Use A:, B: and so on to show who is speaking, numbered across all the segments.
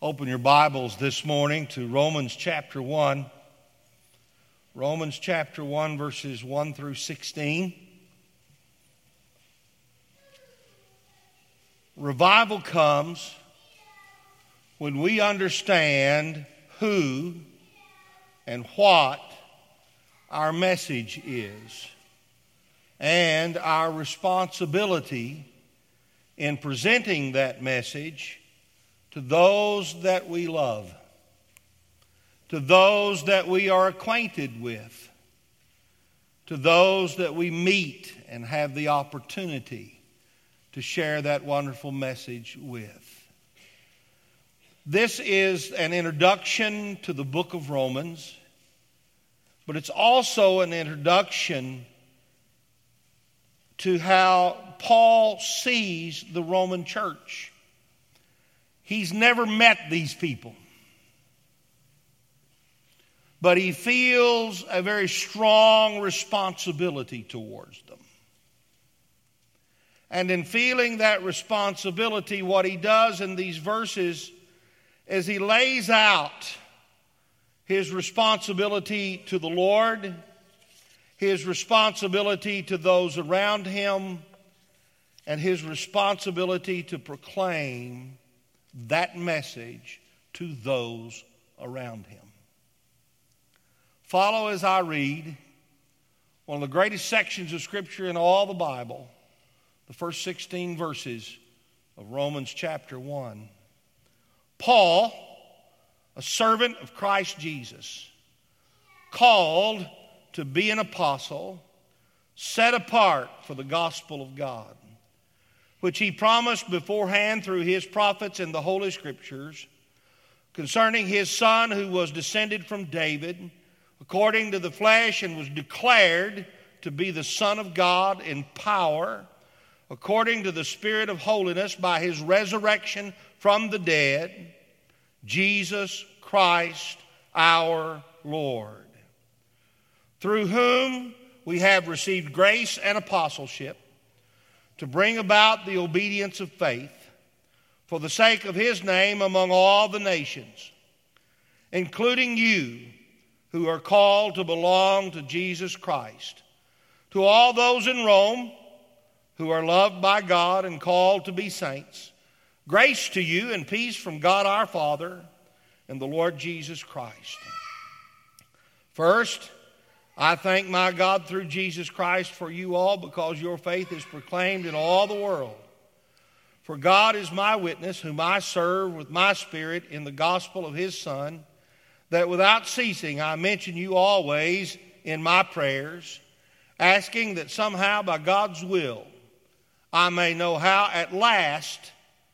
A: Open your Bibles this morning to Romans chapter 1. Romans chapter 1, verses 1 through 16. Revival comes when we understand who and what our message is and our responsibility in presenting that message to those that we love, to those that we are acquainted with, to those that we meet and have the opportunity to share that wonderful message with. This is an introduction to the book of Romans, but it's also an introduction to how Paul sees the Roman church. He's never met these people, but he feels a very strong responsibility towards them. And in feeling that responsibility, what he does in these verses is he lays out his responsibility to the Lord, his responsibility to those around him, and his responsibility to proclaim that message to those around him. Follow as I read one of the greatest sections of Scripture in all the Bible, the first 16 verses of Romans chapter 1. Paul, a servant of Christ Jesus, called to be an apostle, set apart for the gospel of God, which he promised beforehand through his prophets in the Holy Scriptures, concerning his Son who was descended from David, according to the flesh, and was declared to be the Son of God in power, according to the Spirit of holiness, by his resurrection from the dead, Jesus Christ our Lord, through whom we have received grace and apostleship, to bring about the obedience of faith for the sake of his name among all the nations, including you who are called to belong to Jesus Christ. To all those in Rome who are loved by God and called to be saints, grace to you and peace from God our Father and the Lord Jesus Christ. First, I thank my God through Jesus Christ for you all, because your faith is proclaimed in all the world. For God is my witness, whom I serve with my spirit in the gospel of his Son, that without ceasing I mention you always in my prayers, asking that somehow by God's will I may know how at last,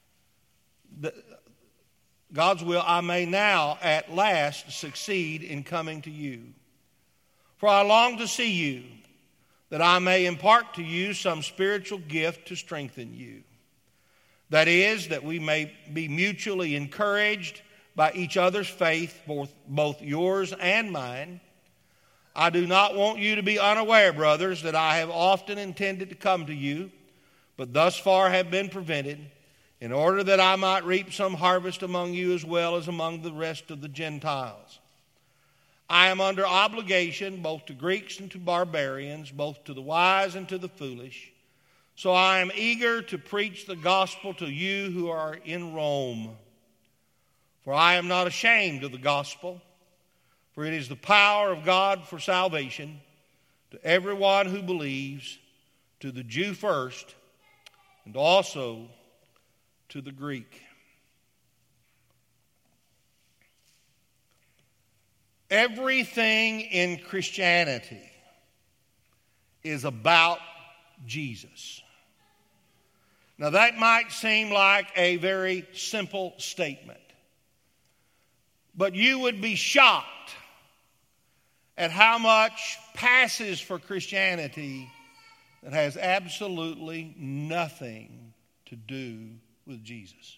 A: God's will, I may now at last succeed in coming to you. For I long to see you, that I may impart to you some spiritual gift to strengthen you. That is, that we may be mutually encouraged by each other's faith, both yours and mine. I do not want you to be unaware, brothers, that I have often intended to come to you, but thus far have been prevented, in order that I might reap some harvest among you as well as among the rest of the Gentiles. I am under obligation both to Greeks and to barbarians, both to the wise and to the foolish. So I am eager to preach the gospel to you who are in Rome. For I am not ashamed of the gospel, for it is the power of God for salvation to everyone who believes, to the Jew first, and also to the Greek. Everything in Christianity is about Jesus. Now that might seem like a very simple statement, but you would be shocked at how much passes for Christianity that has absolutely nothing to do with Jesus.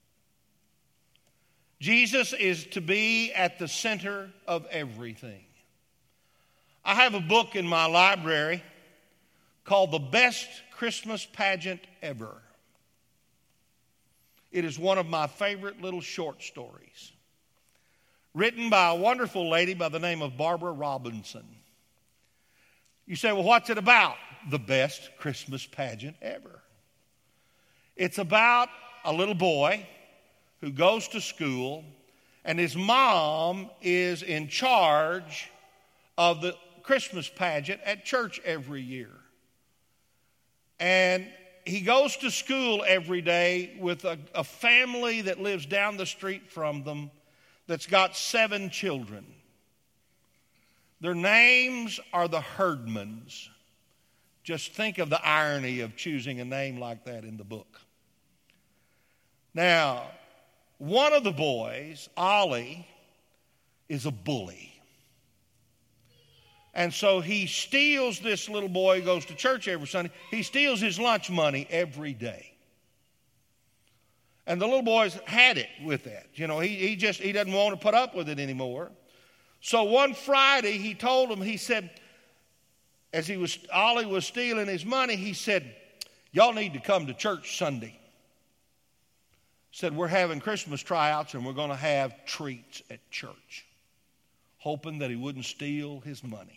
A: Jesus is to be at the center of everything. I have a book in my library called The Best Christmas Pageant Ever. It is one of my favorite little short stories, written by a wonderful lady by the name of Barbara Robinson. You say, well, what's it about? The best Christmas pageant ever. It's about a little boy who goes to school, and his mom is in charge of the Christmas pageant at church every year. And he goes to school every day with a family that lives down the street from them that's got 7 children. Their names are the Herdmans. Just think of the irony of choosing a name like that in the book. Now, one of the boys, Ollie, is a bully. And so he steals, this little boy who goes to church every Sunday, he steals his lunch money every day. And the little boy's had it with that. You know, he doesn't want to put up with it anymore. So one Friday he told him, he said, as Ollie was stealing his money, he said, y'all need to come to church Sunday. Said, we're having Christmas tryouts and we're going to have treats at church. Hoping that he wouldn't steal his money.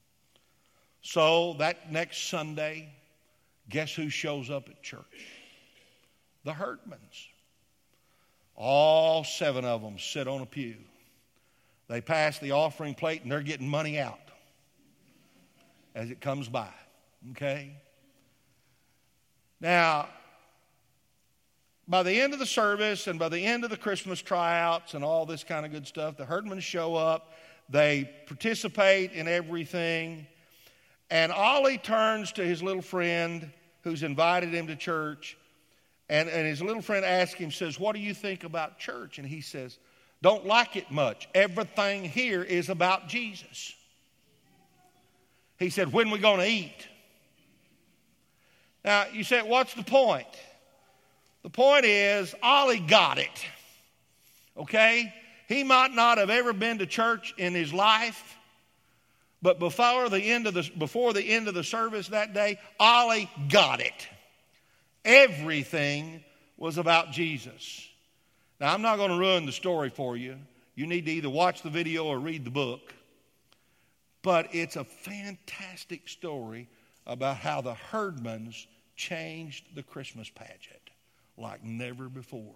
A: So that next Sunday, guess who shows up at church? The Herdmans. All 7 of them sit on a pew. They pass the offering plate and they're getting money out as it comes by. Okay? Now, by the end of the service and by the end of the Christmas tryouts and all this kind of good stuff, the Herdmans show up. They participate in everything. And Ollie turns to his little friend who's invited him to church. And his little friend asks him, says, what do you think about church? And he says, don't like it much. Everything here is about Jesus. He said, when are we going to eat? Now, you say, what's the point? The point is, Ollie got it. Okay? He might not have ever been to church in his life, but before the end of the service that day, Ollie got it. Everything was about Jesus. Now, I'm not going to ruin the story for you. You need to either watch the video or read the book. But it's a fantastic story about how the Herdmans changed the Christmas pageant like never before.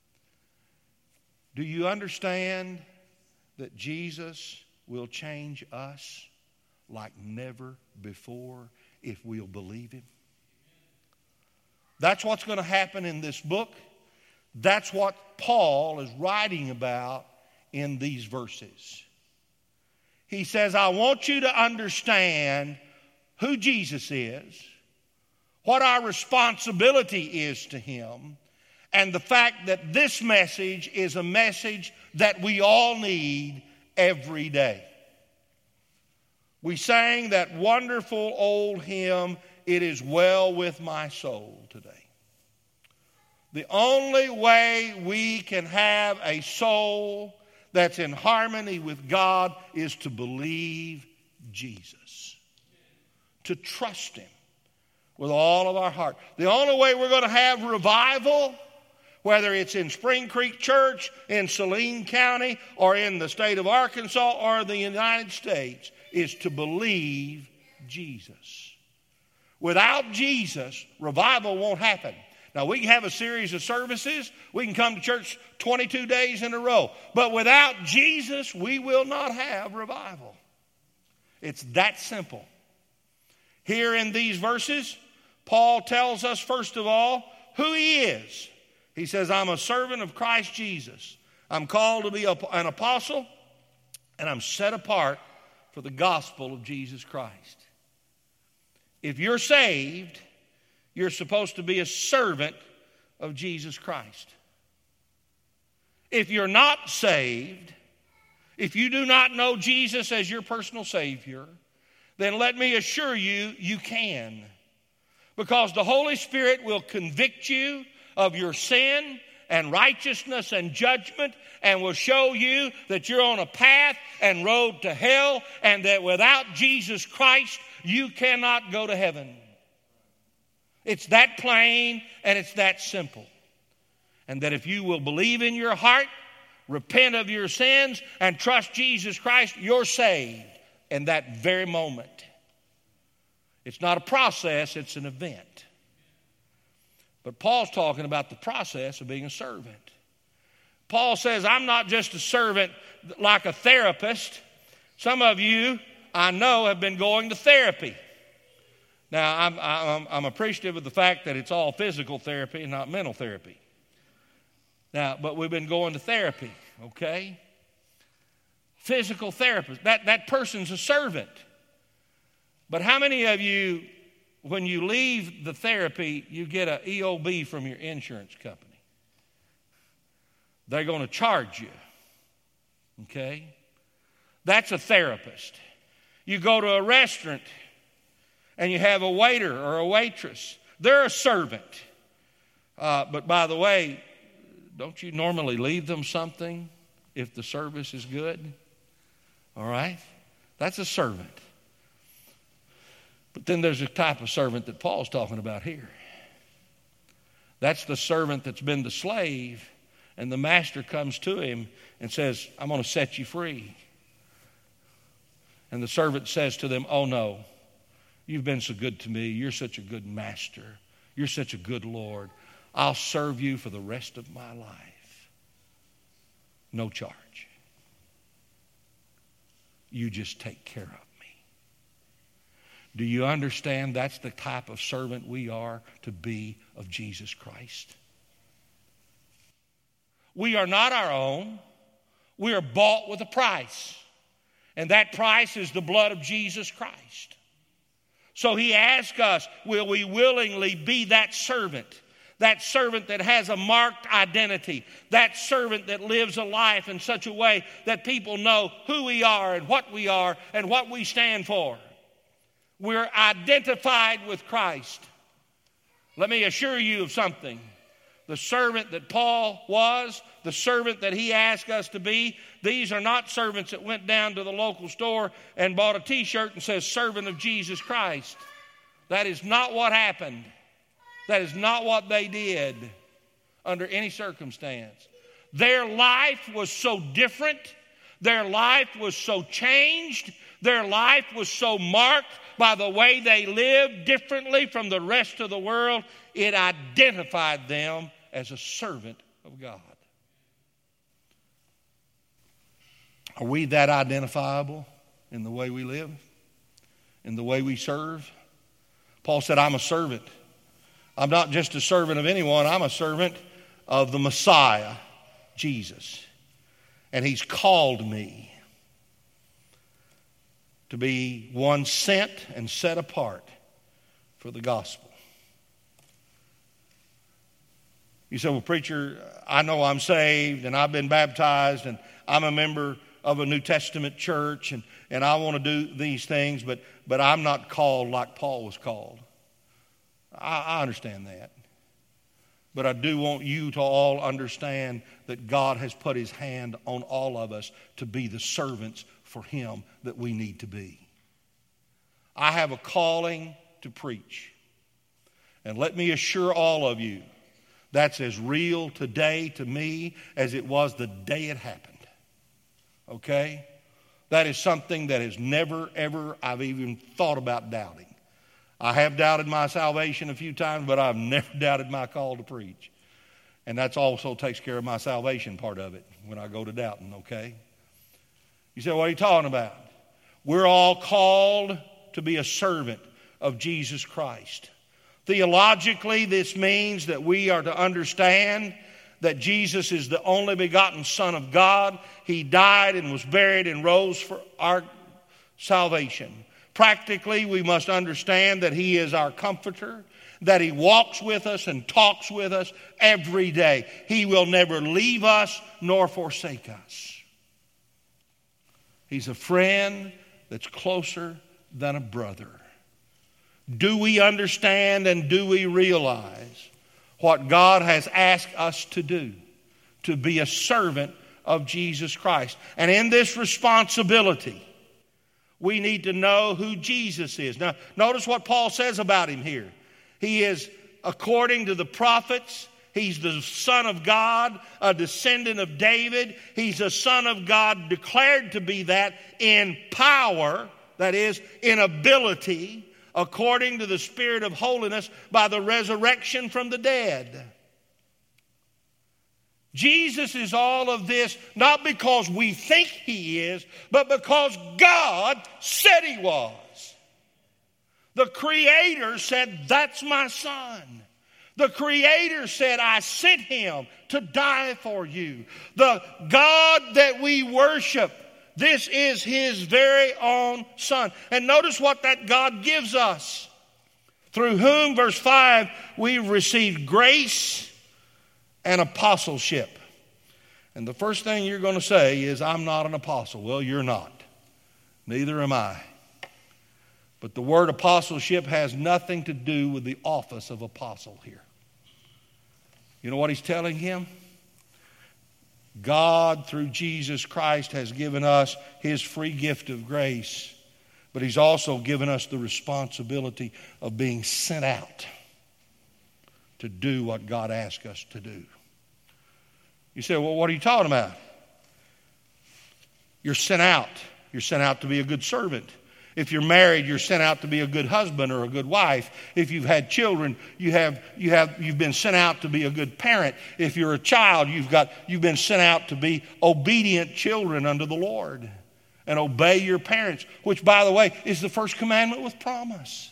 A: Do you understand that Jesus will change us like never before if we'll believe him? That's what's going to happen in this book. That's what Paul is writing about in these verses. He says, I want you to understand who Jesus is, what our responsibility is to him, and the fact that this message is a message that we all need every day. We sang that wonderful old hymn, It Is Well With My Soul, today. The only way we can have a soul that's in harmony with God is to believe Jesus, to trust him with all of our heart. The only way we're going to have revival, whether it's in Spring Creek Church, in Saline County, or in the state of Arkansas, or the United States, is to believe Jesus. Without Jesus, revival won't happen. Now, we can have a series of services. We can come to church 22 days in a row. But without Jesus, we will not have revival. It's that simple. Here in these verses, Paul tells us, first of all, who he is. He says, I'm a servant of Christ Jesus. I'm called to be an apostle, and I'm set apart for the gospel of Jesus Christ. If you're saved, you're supposed to be a servant of Jesus Christ. If you're not saved, if you do not know Jesus as your personal Savior, then let me assure you, you can. Because the Holy Spirit will convict you of your sin and righteousness and judgment, and will show you that you're on a path and road to hell, and that without Jesus Christ, you cannot go to heaven. It's that plain and it's that simple. And that if you will believe in your heart, repent of your sins, and trust Jesus Christ, you're saved in that very moment. It's not a process, it's an event. But Paul's talking about the process of being a servant. Paul says, I'm not just a servant like a therapist. Some of you, I know, have been going to therapy. Now, I'm appreciative of the fact that it's all physical therapy and not mental therapy. Now, but we've been going to therapy, okay? Physical therapist, that person's a servant. But how many of you, when you leave the therapy, you get an EOB from your insurance company? They're going to charge you, okay? That's a therapist. You go to a restaurant and you have a waiter or a waitress. They're a servant. But by the way, don't you normally leave them something if the service is good? All right? That's a servant. But then there's a type of servant that Paul's talking about here. That's the servant that's been the slave, and the master comes to him and says, I'm going to set you free. And the servant says to them, oh no, you've been so good to me. You're such a good master. You're such a good Lord. I'll serve you for the rest of my life. No charge. You just take care of me. Do you understand that's the type of servant we are to be of Jesus Christ? We are not our own. We are bought with a price. And that price is the blood of Jesus Christ. So he asks us, will we willingly be that servant? That servant that has a marked identity. That servant that lives a life in such a way that people know who we are and what we stand for. We're identified with Christ. Let me assure you of something. The servant that Paul was, the servant that he asked us to be, these are not servants that went down to the local store and bought a t-shirt and says, servant of Jesus Christ. That is not what happened. That is not what they did under any circumstance. Their life was so different. Their life was so changed. Their life was so marked by the way they lived differently from the rest of the world. It identified them as a servant of God. Are we that identifiable in the way we live? In the way we serve? Paul said, I'm a servant. I'm not just a servant of anyone. I'm a servant of the Messiah, Jesus. And he's called me to be one sent and set apart for the gospel. You say, well, preacher, I know I'm saved and I've been baptized and I'm a member of a New Testament church and I want to do these things, but I'm not called like Paul was called. I understand that. But I do want you to all understand that God has put his hand on all of us to be the servants for him that we need to be. I have a calling to preach. And let me assure all of you, that's as real today to me as it was the day it happened. Okay? That is something that has never, ever, I've even thought about doubting. I have doubted my salvation a few times, but I've never doubted my call to preach. And that also takes care of my salvation part of it when I go to doubting, okay? You say, what are you talking about? We're all called to be a servant of Jesus Christ. Theologically, this means that we are to understand that Jesus is the only begotten Son of God. He died and was buried and rose for our salvation. Practically, we must understand that he is our comforter, that he walks with us and talks with us every day. He will never leave us nor forsake us. He's a friend that's closer than a brother. Do we understand and do we realize what God has asked us to do? To be a servant of Jesus Christ. And in this responsibility, we need to know who Jesus is. Now, notice what Paul says about him here. He is, according to the prophets, He's the Son of God, a descendant of David. He's a Son of God declared to be that in power, that is, in ability, according to the Spirit of holiness by the resurrection from the dead. Jesus is all of this not because we think He is, but because God said He was. The Creator said, "That's my Son." The Creator said, "I sent Him to die for you." The God that we worship, this is His very own Son. And notice what that God gives us. Through whom, verse 5, we received grace and apostleship. And the first thing you're going to say is, "I'm not an apostle." Well, you're not. Neither am I. But the word apostleship has nothing to do with the office of apostle here. You know what he's telling him? God, through Jesus Christ, has given us His free gift of grace. But He's also given us the responsibility of being sent out to do what God asked us to do. You say, "Well, what are you talking about?" You're sent out. You're sent out to be a good servant. If you're married, you're sent out to be a good husband or a good wife. If you've had children, you've been sent out to be a good parent. If you're a child, you've been sent out to be obedient children unto the Lord and obey your parents, which, by the way, is the first commandment with promise.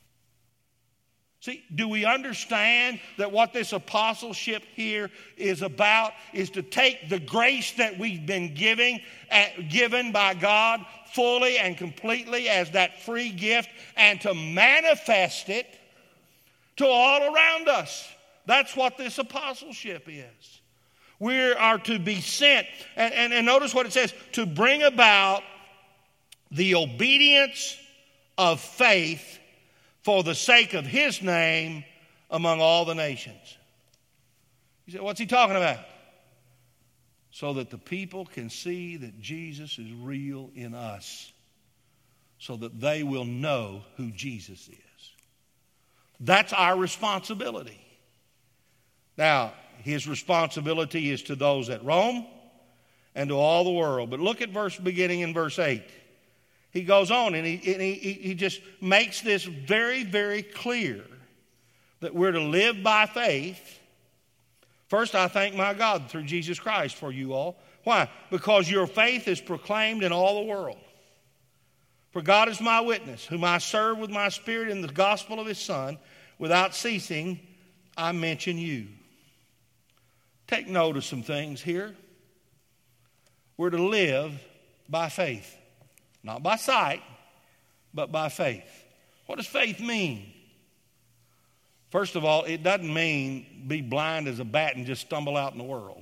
A: See, do we understand that what this apostleship here is about is to take the grace that we've been given by God fully and completely as that free gift and to manifest it to all around us? That's what this apostleship is. We are to be sent. And notice what it says, to bring about the obedience of faith for the sake of His name among all the nations. You say, what's he talking about? So that the people can see that Jesus is real in us, so that they will know who Jesus is. That's our responsibility. Now, His responsibility is to those at Rome and to all the world. But look at beginning in verse 8. He goes on and he just makes this very, very clear that we're to live by faith. First, I thank my God through Jesus Christ for you all. Why? Because your faith is proclaimed in all the world. For God is my witness, whom I serve with my spirit in the gospel of His Son. Without ceasing, I mention you. Take note of some things here. We're to live by faith. Not by sight, but by faith. What does faith mean? First of all, it doesn't mean be blind as a bat and just stumble out in the world.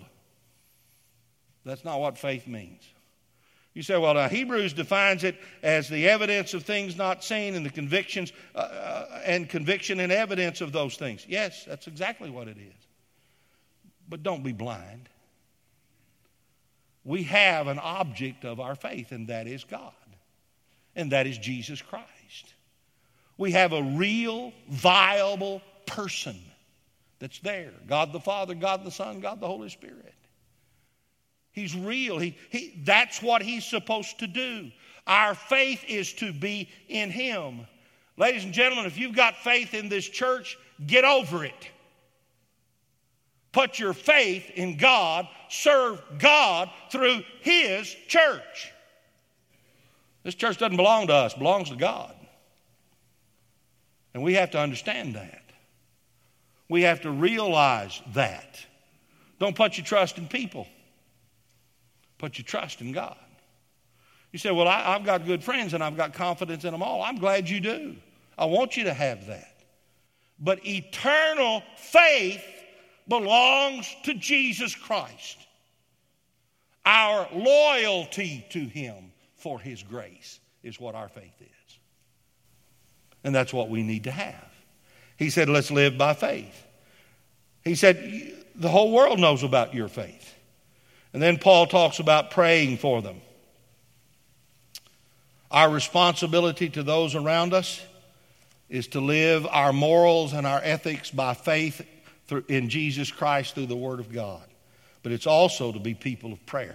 A: That's not what faith means. You say, well, now Hebrews defines it as the evidence of things not seen and the convictions and conviction and evidence of those things. Yes, that's exactly what it is. But don't be blind. We have an object of our faith, and that is God. And that is Jesus Christ. We have a real, viable person that's there. God the Father, God the Son, God the Holy Spirit. He's real. That's what He's supposed to do. Our faith is to be in Him. Ladies and gentlemen, if you've got faith in this church, get over it. Put your faith in God. Serve God through His church. This church doesn't belong to us. It belongs to God. And we have to understand that. We have to realize that. Don't put your trust in people. Put your trust in God. You say, well, I've got good friends and I've got confidence in them all. I'm glad you do. I want you to have that. But eternal faith belongs to Jesus Christ. Our loyalty to Him for His grace is what our faith is. And that's what we need to have. He said, let's live by faith. He said, the whole world knows about your faith. And then Paul talks about praying for them. Our responsibility to those around us is to live our morals and our ethics by faith in Jesus Christ through the Word of God. But it's also to be people of prayer.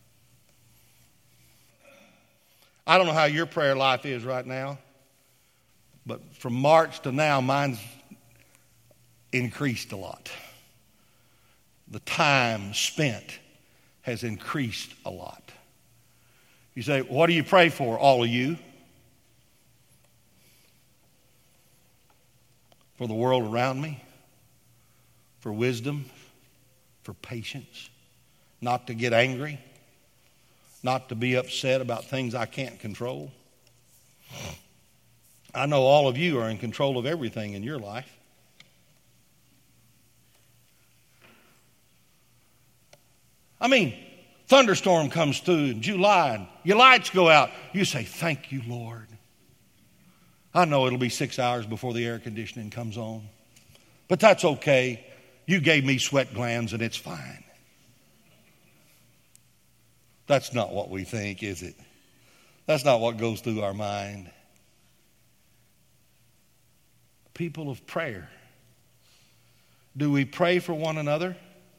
A: I don't know how your prayer life is right now, but from March to now, mine's increased a lot. The time spent has increased a lot. You say, what do you pray for? All of you. For the world around me. For wisdom. For patience. Not to get angry. Not to be upset about things I can't control. I know all of you are in control of everything in your life. I mean, thunderstorm comes through in July and your lights go out. You say, thank you, Lord. I know it'll be 6 hours before the air conditioning comes on. But that's okay. You gave me sweat glands and it's fine. That's not what we think, is it? That's not what goes through our mind. People of prayer. Do we pray for one another?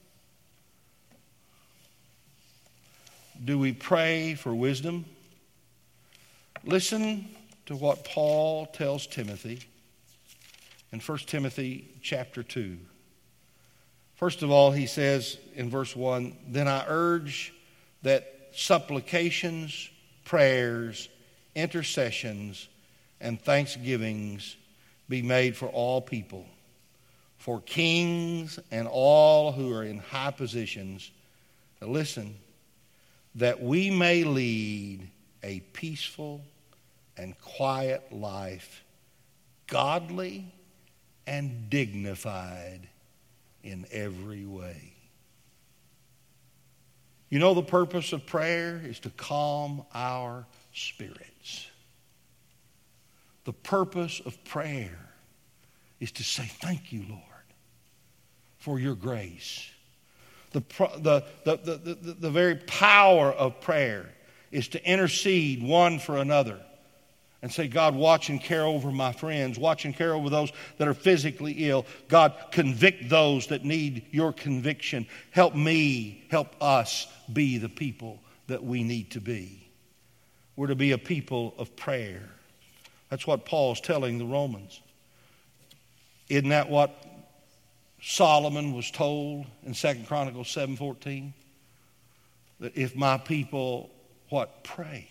A: Do we pray for wisdom? Listen to what Paul tells Timothy in 1 Timothy chapter 2. First of all, he says in verse 1, then I urge that supplications, prayers, intercessions, and thanksgivings be made for all people, for kings and all who are in high positions. Now listen, that we may lead a peaceful and quiet life, godly and dignified in every way. You know, the purpose of prayer is to calm our spirits. The purpose of prayer is to say, thank you, Lord, for your grace. The very power of prayer is to intercede one for another and say, God, watch and care over my friends. Watch and care over those that are physically ill. God, convict those that need your conviction. Help me, help us be the people that we need to be. We're to be a people of prayer. That's what Paul's telling the Romans. Isn't that what Solomon was told in 2 Chronicles 7:14? That if my people, what? Pray.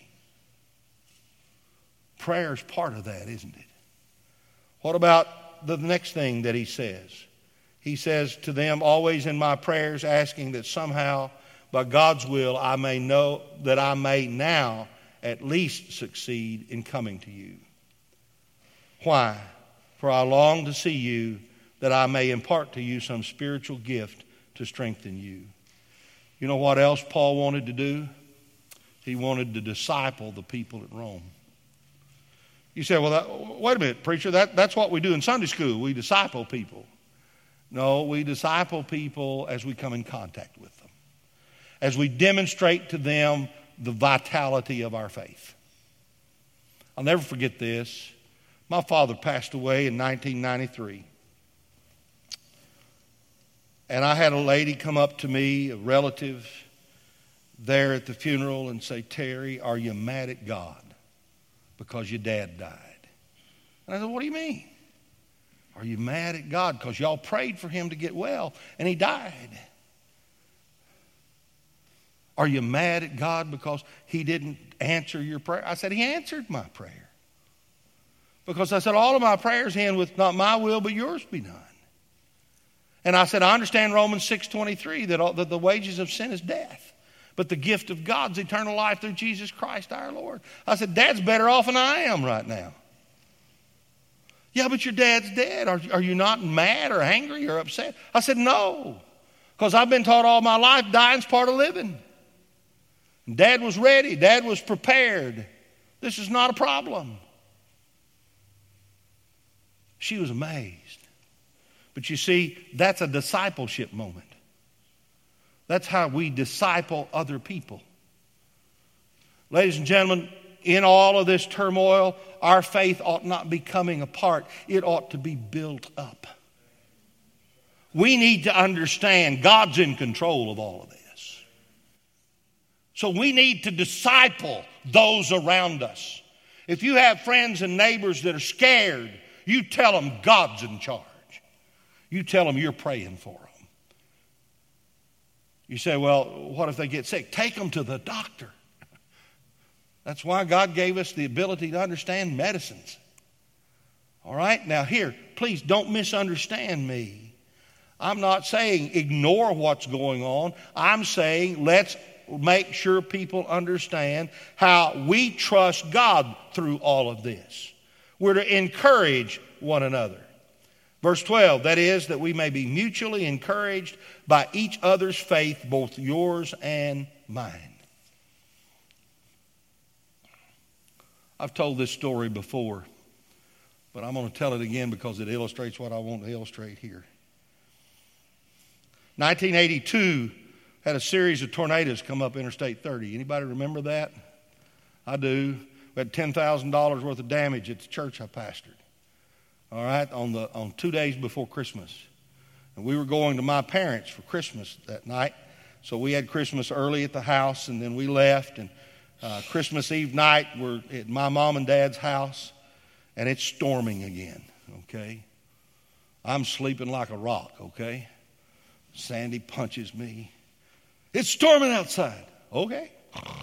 A: Prayer is part of that, isn't it? What about the next thing that he says? He says to them, always in my prayers, asking that somehow, by God's will, I may know that I may now at least succeed in coming to you. Why? For I long to see you, that I may impart to you some spiritual gift to strengthen you. You know what else Paul wanted to do? He wanted to disciple the people at Rome. You say, well, wait a minute, preacher, that's what we do in Sunday school. We disciple people. No, we disciple people as we come in contact with them, as we demonstrate to them the vitality of our faith. I'll never forget this. My father passed away in 1993. And I had a lady come up to me, a relative, there at the funeral and say, Terry, are you mad at God because your dad died? And I said, what do you mean? Are you mad at God because y'all prayed for him to get well and he died? Are you mad at God because he didn't answer your prayer? I said, he answered my prayer. Because I said, all of my prayers end with not my will but yours be done. And I said, I understand Romans 6:23 that the wages of sin is death. But the gift of God's eternal life through Jesus Christ our Lord. I said, Dad's better off than I am right now. Yeah, but your dad's dead. Are you not mad or angry or upset? I said, no. Because I've been taught all my life dying's part of living. Dad was ready. Dad was prepared. This is not a problem. She was amazed. But you see, that's a discipleship moment. That's how we disciple other people. Ladies and gentlemen, in all of this turmoil, our faith ought not be coming apart. It ought to be built up. We need to understand God's in control of all of this. So we need to disciple those around us. If you have friends and neighbors that are scared, you tell them God's in charge. You tell them you're praying for them. You say, well, what if they get sick? Take them to the doctor. That's why God gave us the ability to understand medicines. All right? Now here, please don't misunderstand me. I'm not saying ignore what's going on. I'm saying let's make sure people understand how we trust God through all of this. We're to encourage one another. Verse 12, that is, that we may be mutually encouraged by each other's faith, both yours and mine. I've told this story before, but I'm going to tell it again because it illustrates what I want to illustrate here. 1982 had a series of tornadoes come up Interstate 30. Anybody remember that? I do. We had $10,000 worth of damage at the church I pastored. All right, on 2 days before Christmas. And we were going to my parents for Christmas that night. So we had Christmas early at the house, and then we left. And Christmas Eve night, we're at my mom and dad's house, and it's storming again, okay? I'm sleeping like a rock, okay? Sandy punches me. It's storming outside. Okay.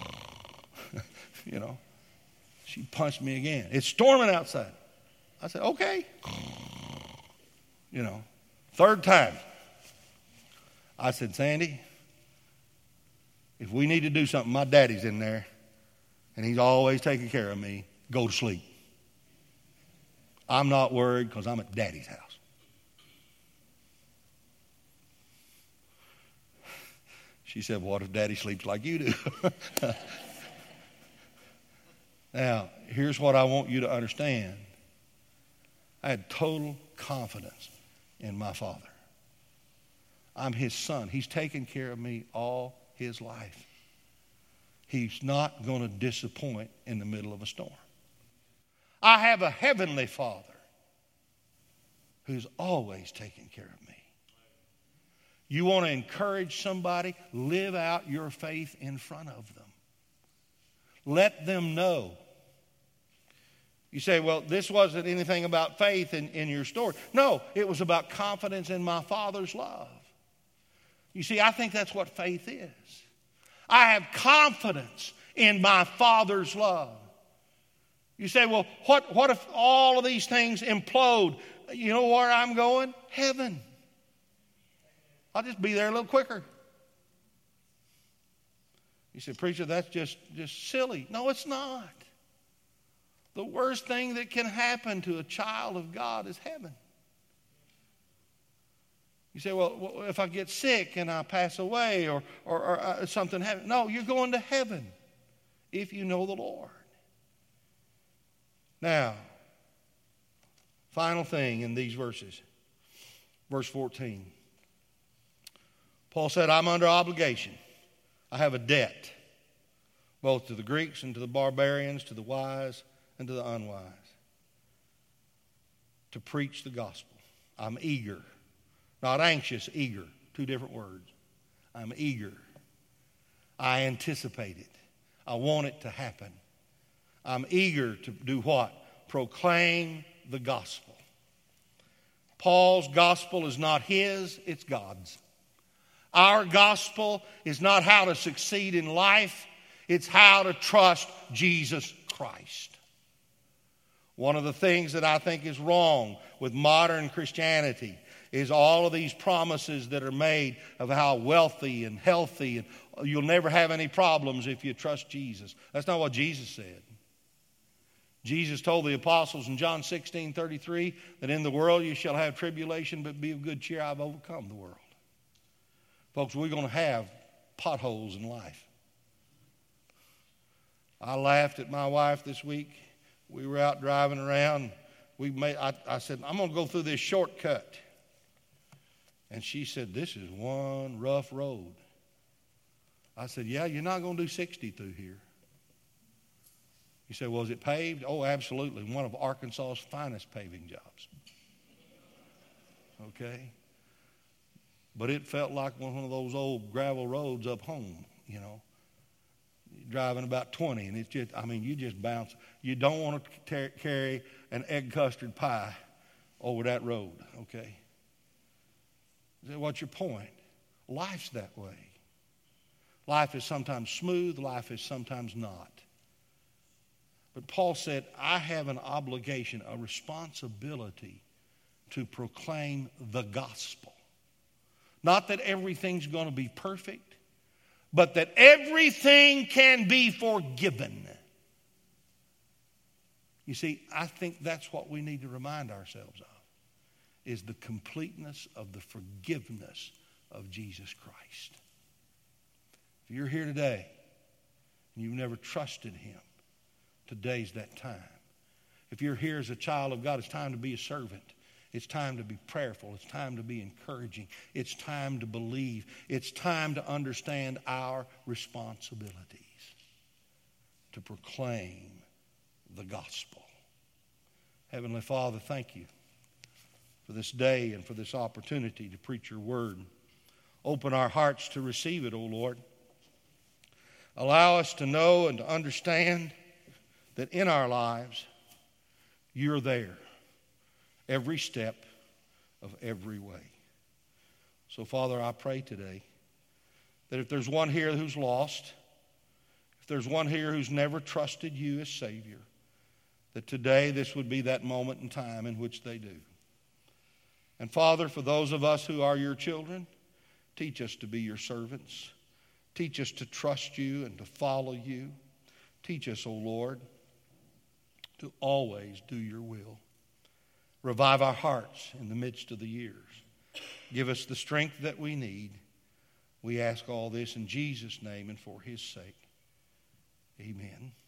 A: You know, she punched me again. It's storming outside. I said, okay. You know, third time. I said, Sandy, if we need to do something, my daddy's in there, and he's always taking care of me. Go to sleep. I'm not worried because I'm at daddy's house. She said, what if daddy sleeps like you do? Now, here's what I want you to understand. I had total confidence in my Father. I'm his son. He's taken care of me all his life. He's not going to disappoint in the middle of a storm. I have a heavenly Father who's always taking care of me. You want to encourage somebody? Live out your faith in front of them. Let them know. You say, well, this wasn't anything about faith in your story. No, it was about confidence in my Father's love. You see, I think that's what faith is. I have confidence in my Father's love. You say, well, what if all of these things implode? You know where I'm going? Heaven. I'll just be there a little quicker. You say, preacher, that's just silly. No, it's not. The worst thing that can happen to a child of God is heaven. You say, well, if I get sick and I pass away or something happens. No, you're going to heaven if you know the Lord. Now, final thing in these verses. Verse 14. Paul said, I'm under obligation. I have a debt, both to the Greeks and to the barbarians, to the wise and to the unwise, to preach the gospel. I'm eager. Not anxious, eager. Two different words. I'm eager. I anticipate it. I want it to happen. I'm eager to do what? Proclaim the gospel. Paul's gospel is not his, it's God's. Our gospel is not how to succeed in life, it's how to trust Jesus Christ. One of the things that I think is wrong with modern Christianity is all of these promises that are made of how wealthy and healthy and you'll never have any problems if you trust Jesus. That's not what Jesus said. Jesus told the apostles in John 16:33 that in the world you shall have tribulation, but be of good cheer, I've overcome the world. Folks, we're going to have potholes in life. I laughed at my wife this week. We were out driving around. I said, I'm going to go through this shortcut. And she said, this is one rough road. I said, yeah, you're not going to do 60 through here. You say, well, is it paved? Oh, absolutely. One of Arkansas's finest paving jobs. Okay? but it felt like one of those old gravel roads up home, you know. Driving about 20, and it's just, you just bounce. You don't want to carry an egg custard pie over that road, okay? What's your point? Life's that way. Life is sometimes smooth, life is sometimes not. But Paul said, I have an obligation, a responsibility to proclaim the gospel. Not that everything's going to be perfect, but that everything can be forgiven. You see, I think that's what we need to remind ourselves of, is the completeness of the forgiveness of Jesus Christ. If you're here today and you've never trusted him, today's that time. If you're here as a child of God, it's time to be a servant. It's time to be prayerful. It's time to be encouraging. It's time to believe. It's time to understand our responsibilities to proclaim the gospel. Heavenly Father, thank you for this day and for this opportunity to preach your word. Open our hearts to receive it, O Lord. Allow us to know and to understand that in our lives, you're there every step of every way. So, Father, I pray today that if there's one here who's lost, if there's one here who's never trusted you as Savior, that today this would be that moment in time in which they do. And, Father, for those of us who are your children, teach us to be your servants. Teach us to trust you and to follow you. Teach us, O Lord, to always do your will. Revive our hearts in the midst of the years. Give us the strength that we need. We ask all this in Jesus' name and for his sake. Amen.